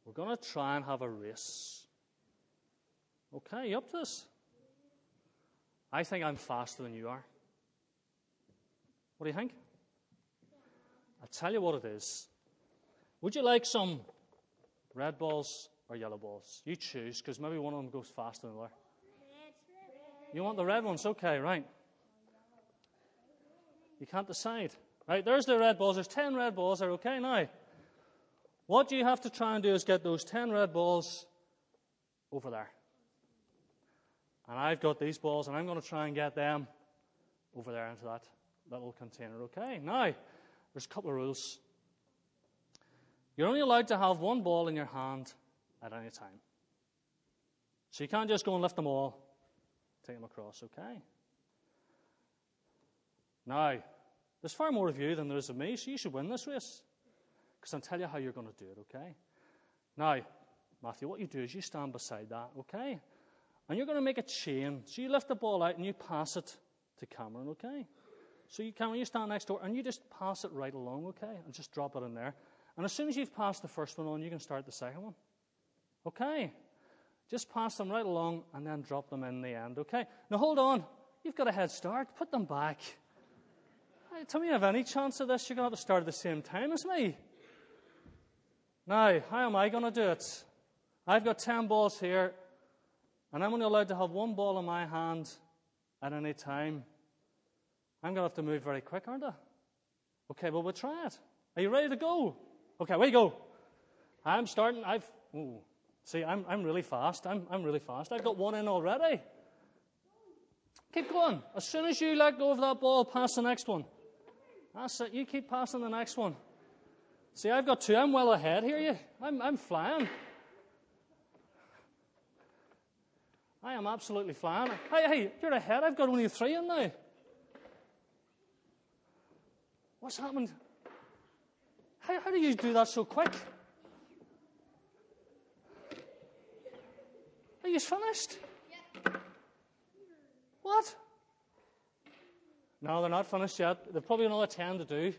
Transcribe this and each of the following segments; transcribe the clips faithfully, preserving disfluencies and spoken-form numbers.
We're going to try and have a race. Okay, you up to this? I think I'm faster than you are. What do you think? I'll tell you what it is. Would you like some red balls or yellow balls? You choose, because maybe one of them goes faster than the other. You want the red ones? Okay, right. You can't decide. Right, there's the red balls. There's ten red balls there, okay? Now, what you have to try and do is get those ten red balls over there. And I've got these balls, and I'm going to try and get them over there into that little container, okay? Now, there's a couple of rules. You're only allowed to have one ball in your hand at any time. So you can't just go and lift them all, take them across, okay? Now, there's far more of you than there is of me, so you should win this race. Because I'll tell you how you're going to do it, okay? Now, Matthew, what you do is you stand beside that, okay? And you're going to make a chain. So you lift the ball out and you pass it to Cameron, okay? So you, Cameron, you stand next door and you just pass it right along, okay? And just drop it in there. And as soon as you've passed the first one on, you can start the second one. Okay? Just pass them right along and then drop them in the end, okay? Now hold on. You've got a head start. Put them back. Hey, tell me you have any chance of this. You're going to have to start at the same time as me. Now, how am I going to do it? I've got ten balls here, and I'm only allowed to have one ball in my hand at any time. I'm going to have to move very quick, aren't I? Okay, well, we'll try it. Are you ready to go? Okay, away you go. I'm starting. I've. Ooh, see, I'm I'm really fast. I'm I'm really fast. I've got one in already. Keep going. As soon as you let go of that ball, pass the next one. That's it. You keep passing the next one. See, I've got two. I'm well ahead here. You. I'm I'm flying. I am absolutely flying. Hey, hey, you're ahead. I've got only three in now. What's happened? How, how do you do that so quick? Are you finished? Yeah. What? No, they're not finished yet. They've probably another ten to do.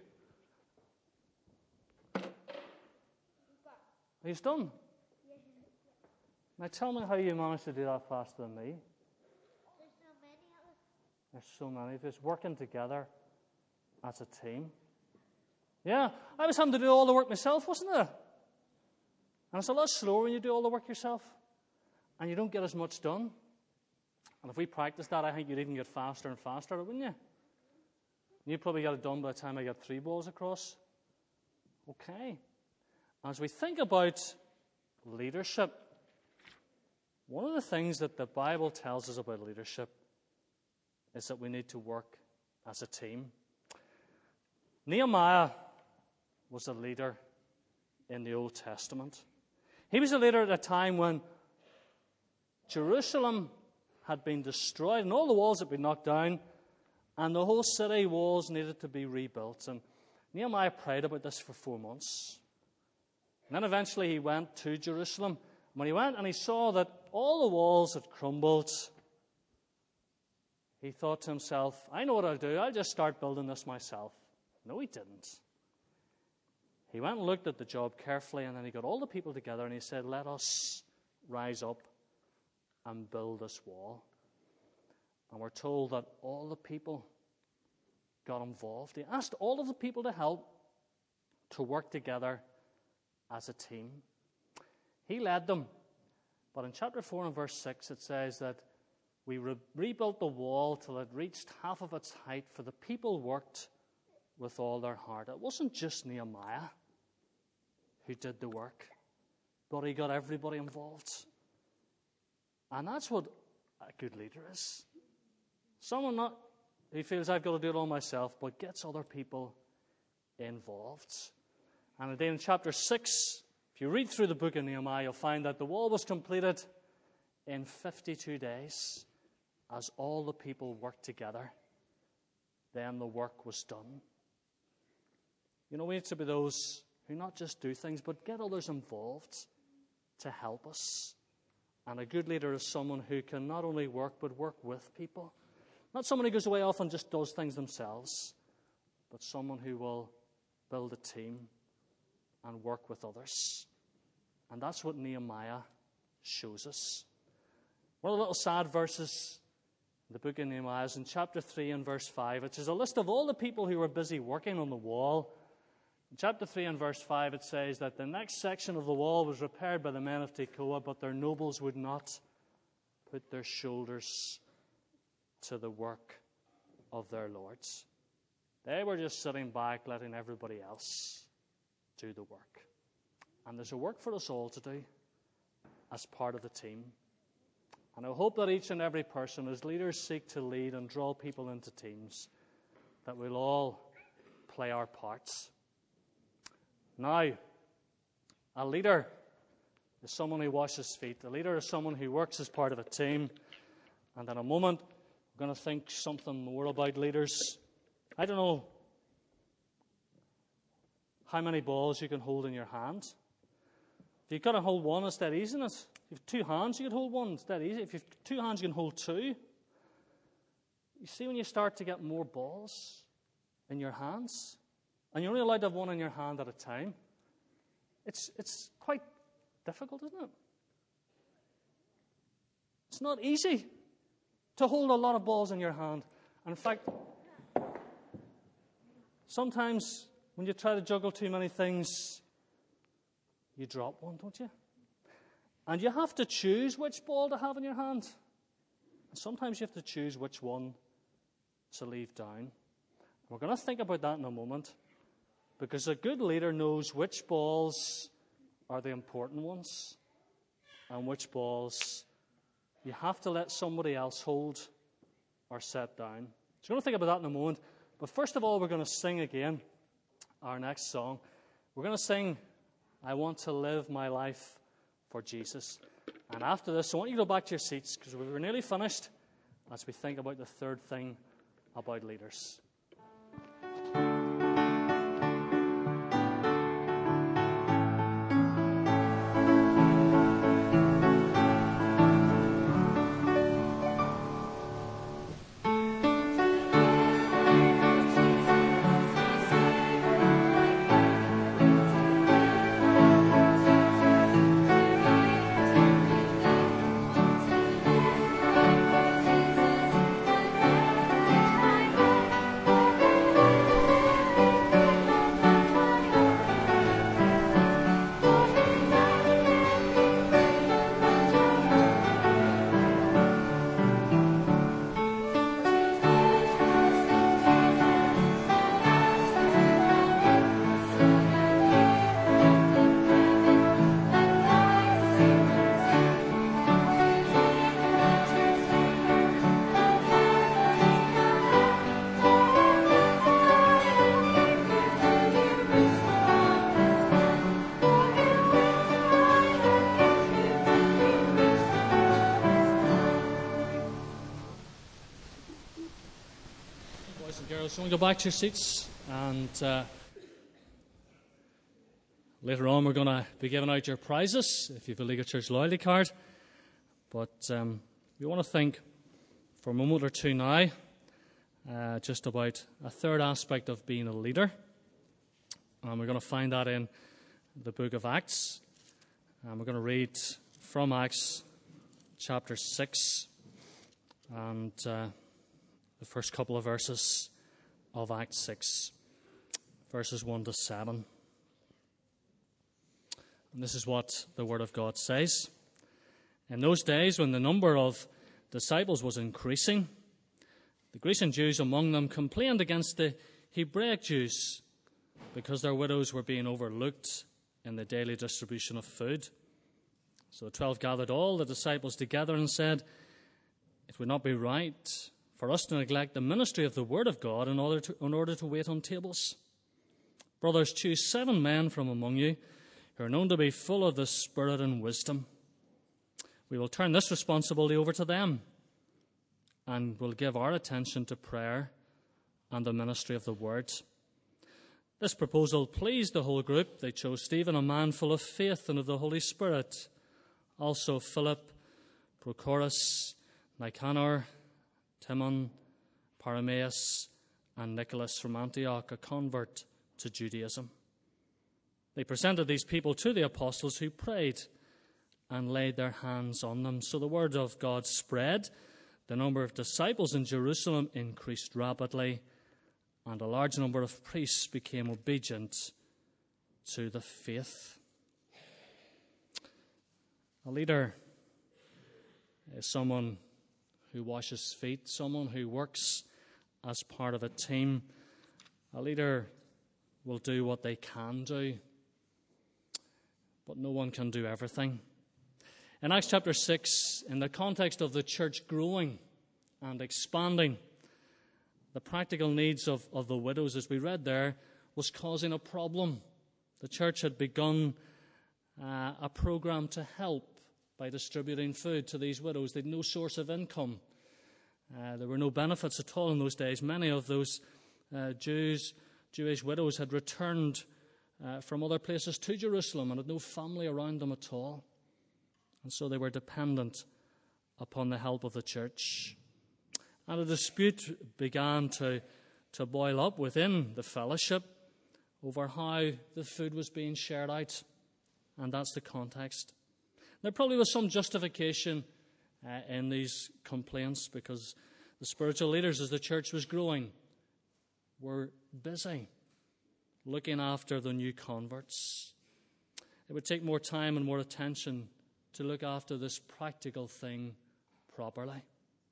Are you done? Yeah. Now tell me how you managed to do that faster than me. There's so many of us. There's so many of us working together as a team. Yeah, I was having to do all the work myself, wasn't it? And it's a lot slower when you do all the work yourself. And you don't get as much done. And if we practiced that, I think you'd even get faster and faster, wouldn't you? You'd probably get it done by the time I get three balls across. Okay. As we think about leadership, one of the things that the Bible tells us about leadership is that we need to work as a team. Nehemiah was a leader in the Old Testament. He was a leader at a time when Jerusalem had been destroyed and all the walls had been knocked down and the whole city walls needed to be rebuilt. And Nehemiah prayed about this for four months. And then eventually he went to Jerusalem. When he went and he saw that all the walls had crumbled, he thought to himself, I know what I'll do. I'll just start building this myself. No, he didn't. He went and looked at the job carefully, and then he got all the people together and he said, let us rise up and build this wall. And we're told that all the people got involved. He asked all of the people to help to work together as a team. He led them. But in chapter four and verse six it says that we re- rebuilt the wall till it reached half of its height, for the people worked with all their heart. It wasn't just Nehemiah who did the work, but he got everybody involved. And that's what a good leader is. Someone not who feels I've got to do it all myself, but gets other people involved. And then in chapter six, if you read through the book of Nehemiah, you'll find that the wall was completed in fifty-two days as all the people worked together. Then the work was done. You know, we need to be those who not just do things, but get others involved to help us. And a good leader is someone who can not only work, but work with people. Not someone who goes away off and just does things themselves, but someone who will build a team and work with others. And that's what Nehemiah shows us. One of the little sad verses in the book of Nehemiah is in chapter three and verse five, which is a list of all the people who were busy working on the wall. In chapter three and verse five, it says that the next section of the wall was repaired by the men of Tekoa, but their nobles would not put their shoulders to the work of their lords. They were just sitting back, letting everybody else do the work. And there's a work for us all to do as part of the team. And I hope that each and every person, as leaders seek to lead and draw people into teams, that we'll all play our parts. Now, a leader is someone who washes feet. A leader is someone who works as part of a team. And in a moment, we're going to think something more about leaders. I don't know how many balls you can hold in your hand. If you've got to hold one, it's dead easy, isn't it? If you have two hands, you can hold one, it's dead easy. If you have two hands, you can hold two. You see, when you start to get more balls in your hands, and you're only allowed to have one in your hand at a time, it's it's quite difficult, isn't it? It's not easy to hold a lot of balls in your hand. And in fact, sometimes when you try to juggle too many things, you drop one, don't you? And you have to choose which ball to have in your hand. And sometimes you have to choose which one to leave down. We're going to think about that in a moment, because a good leader knows which balls are the important ones and which balls you have to let somebody else hold or set down. So we're going to think about that in a moment. But first of all, we're going to sing again our next song. We're going to sing, I Want to Live My Life for Jesus. And after this, I want you to go back to your seats, because we're nearly finished as we think about the third thing about leaders. So we go back to your seats, and uh, later on we're going to be giving out your prizes if you have a Legal Church loyalty card. But um, we want to think for a moment or two now uh, just about a third aspect of being a leader. And we're going to find that in the book of Acts. And we're going to read from Acts chapter six and uh, the first couple of verses of Acts six, verses one to seven. And this is what the Word of God says. In those days, when the number of disciples was increasing, the Grecian Jews among them complained against the Hebraic Jews because their widows were being overlooked in the daily distribution of food. So the twelve gathered all the disciples together and said, "It would not be right for us to neglect the ministry of the Word of God in order to, in order to wait on tables. Brothers, choose seven men from among you who are known to be full of the Spirit and wisdom. We will turn this responsibility over to them, and will give our attention to prayer and the ministry of the Word." This proposal pleased the whole group. They chose Stephen, a man full of faith and of the Holy Spirit, also Philip, Prochorus, Nicanor, Timon, Paramenes, and Nicholas from Antioch, a convert to Judaism. They presented these people to the apostles, who prayed and laid their hands on them. So the word of God spread. The number of disciples in Jerusalem increased rapidly, and a large number of priests became obedient to the faith. A leader is someone who washes feet, someone who works as part of a team. A leader will do what they can do, but no one can do everything. In Acts chapter six, in the context of the church growing and expanding, the practical needs of, of the widows, as we read there, was causing a problem. The church had begun uh, a program to help by distributing food to these widows. They had no source of income. Uh, there were no benefits at all in those days. Many of those uh, Jews, Jewish widows had returned uh, from other places to Jerusalem and had no family around them at all. And so they were dependent upon the help of the church. And a dispute began to, to boil up within the fellowship over how the food was being shared out. And that's the context. There probably was some justification uh, in these complaints, because the spiritual leaders, as the church was growing, were busy looking after the new converts. It would take more time and more attention to look after this practical thing properly.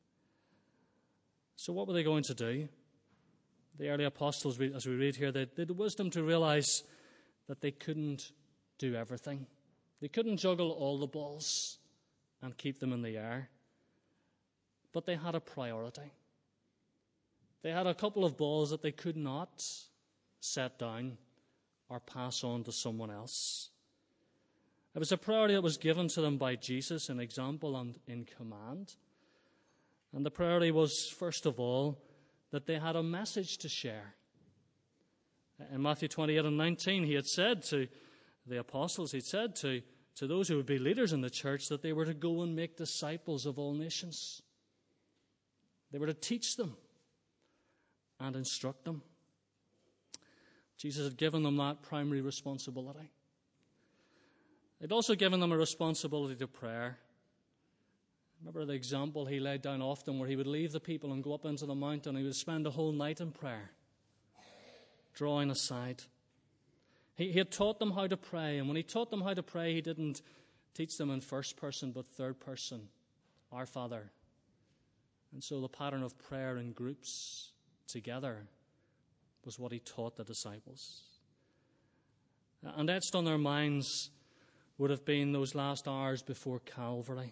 So what were they going to do? The early apostles, as we read here, they had the wisdom to realize that they couldn't do everything. They couldn't juggle all the balls and keep them in the air. But they had a priority. They had a couple of balls that they could not set down or pass on to someone else. It was a priority that was given to them by Jesus in example and in command. And the priority was, first of all, that they had a message to share. In Matthew twenty-eight and nineteen, he had said to the apostles, he said to, to those who would be leaders in the church, that they were to go and make disciples of all nations. They were to teach them and instruct them. Jesus had given them that primary responsibility. He'd also given them a responsibility to prayer. Remember the example he laid down often, where he would leave the people and go up into the mountain, and he would spend a whole night in prayer, drawing aside. He, he had taught them how to pray, and when he taught them how to pray, he didn't teach them in first person, but third person, our Father. And so the pattern of prayer in groups together was what he taught the disciples. And etched on their minds would have been those last hours before Calvary.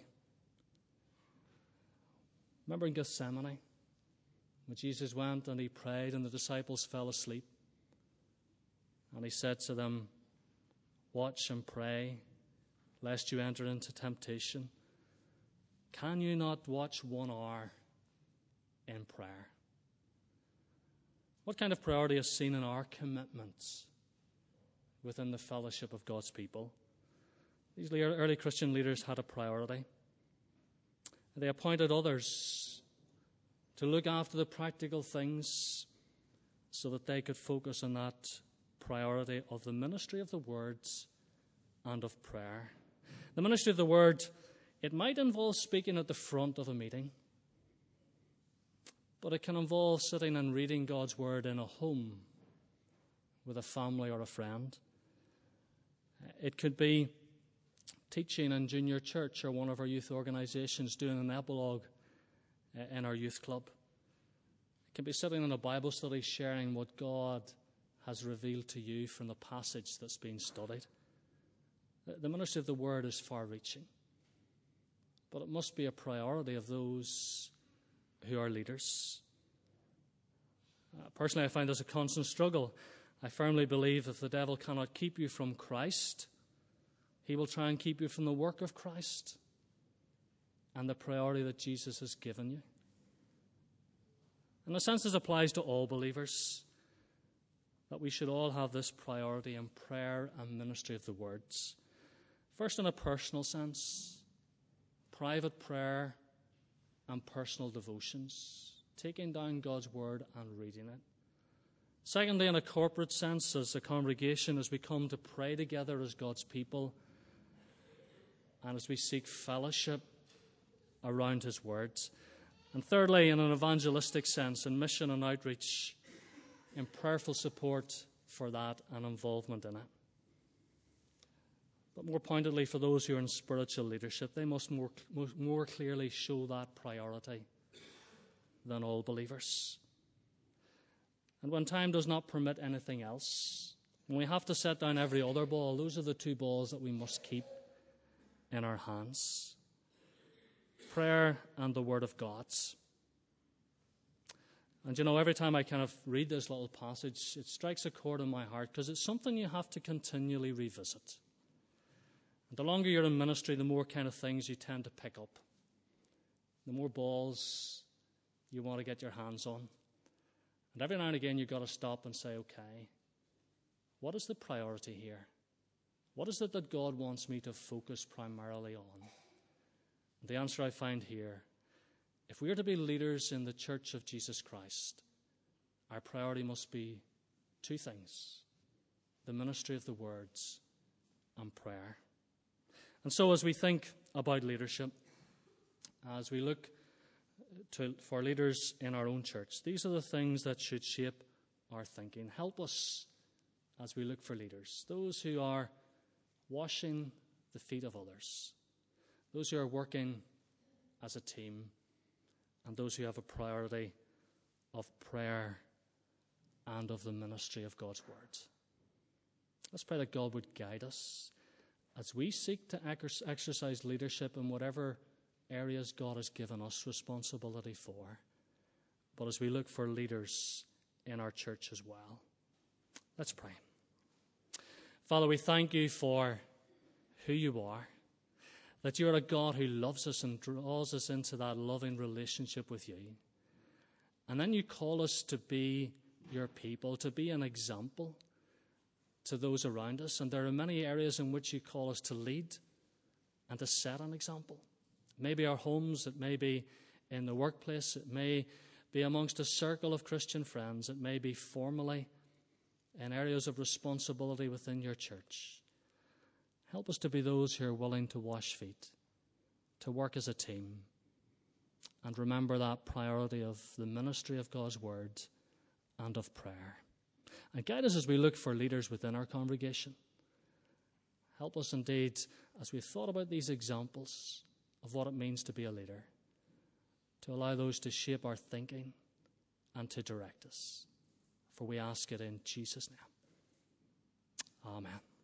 Remember in Gethsemane, when Jesus went and he prayed and the disciples fell asleep, and he said to them, "Watch and pray, lest you enter into temptation. Can you not watch one hour in prayer?" What kind of priority is seen in our commitments within the fellowship of God's people? These early Christian leaders had a priority. They appointed others to look after the practical things so that they could focus on that priority of the ministry of the words and of prayer. The ministry of the word, it might involve speaking at the front of a meeting, but it can involve sitting and reading God's word in a home with a family or a friend. It could be teaching in junior church or one of our youth organizations, doing an epilogue in our youth club. It can be sitting in a Bible study sharing what God has revealed to you from the passage that's being studied. The ministry of the word is far-reaching, but it must be a priority of those who are leaders. Uh, personally, I find this a constant struggle. I firmly believe if the devil cannot keep you from Christ, he will try and keep you from the work of Christ and the priority that Jesus has given you. In a sense, this applies to all believers, that we should all have this priority in prayer and ministry of the words. First, in a personal sense, private prayer and personal devotions, taking down God's word and reading it. Secondly, in a corporate sense, as a congregation, as we come to pray together as God's people, and as we seek fellowship around his words. And thirdly, in an evangelistic sense, in mission and outreach, in prayerful support for that and involvement in it. But more pointedly, for those who are in spiritual leadership, they must more, more clearly show that priority than all believers. And when time does not permit anything else, when we have to set down every other ball, those are the two balls that we must keep in our hands. Prayer and the Word of God. And you know, every time I kind of read this little passage, it strikes a chord in my heart because it's something you have to continually revisit. And the longer you're in ministry, the more kind of things you tend to pick up. The more balls you want to get your hands on. And every now and again, you've got to stop and say, okay, what is the priority here? What is it that God wants me to focus primarily on? And the answer I find here, if we are to be leaders in the Church of Jesus Christ, our priority must be two things: the ministry of the words and prayer. And so as we think about leadership, as we look to, for leaders in our own church, these are the things that should shape our thinking. Help us as we look for leaders, those who are washing the feet of others, those who are working as a team, and those who have a priority of prayer and of the ministry of God's word. Let's pray that God would guide us as we seek to exercise leadership in whatever areas God has given us responsibility for, but as we look for leaders in our church as well. Let's pray. Father, we thank you for who you are, that you are a God who loves us and draws us into that loving relationship with you. And then you call us to be your people, to be an example to those around us. And there are many areas in which you call us to lead and to set an example. It may be our homes, it may be in the workplace, it may be amongst a circle of Christian friends, it may be formally in areas of responsibility within your church. Help us to be those who are willing to wash feet, to work as a team, and remember that priority of the ministry of God's word and of prayer. And guide us as we look for leaders within our congregation. Help us indeed, as we've thought about these examples of what it means to be a leader, to allow those to shape our thinking and to direct us. For we ask it in Jesus' name. Amen.